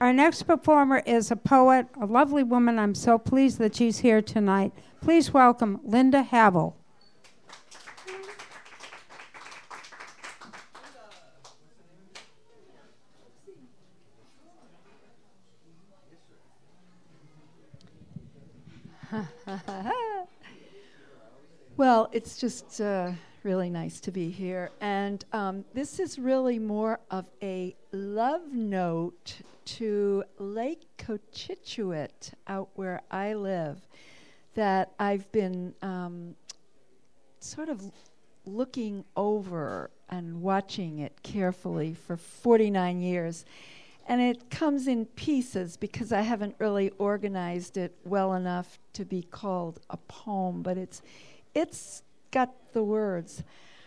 Our next performer is a poet, a lovely woman. I'm so pleased that she's here tonight. Please welcome Linda Havel. Well, it's just really nice to be here. And this is really more of a love note to Lake Cochituate out where I live that I've been sort of looking over and watching it carefully for 49 years. And it comes in pieces because I haven't really organized it well enough to be called a poem, but it's got the words.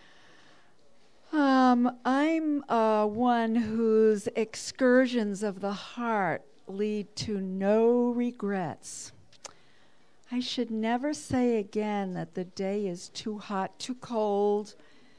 I'm one whose excursions of the heart lead to no regrets. I should never say again that the day is too hot, too cold,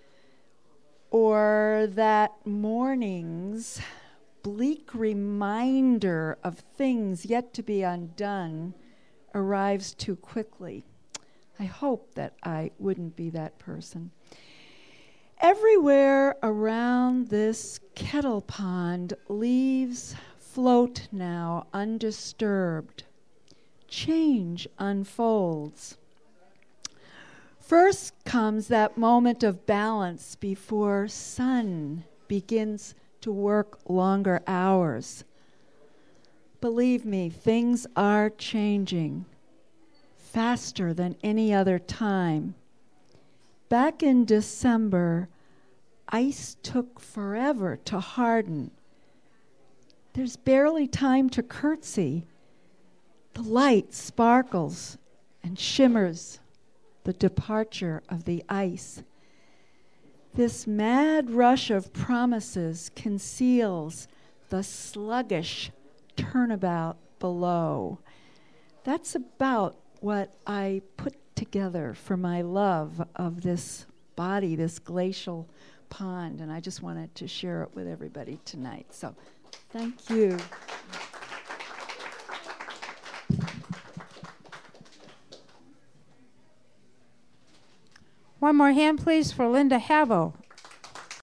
or that morning's bleak reminder of things yet to be undone arrives too quickly. I hope that I wouldn't be that person. Everywhere around this kettle pond, leaves float now undisturbed. Change unfolds. First comes that moment of balance before sun begins to work longer hours. Believe me, things are changing faster than any other time. Back in December, ice took forever to harden. There's barely time to curtsy. The light sparkles and shimmers the departure of the ice. This mad rush of promises conceals the sluggish turnabout below. That's about what I put together for my love of this body, this glacial pond, and I just wanted to share it with everybody tonight. So, thank you. One more hand, please, for Linda Havel.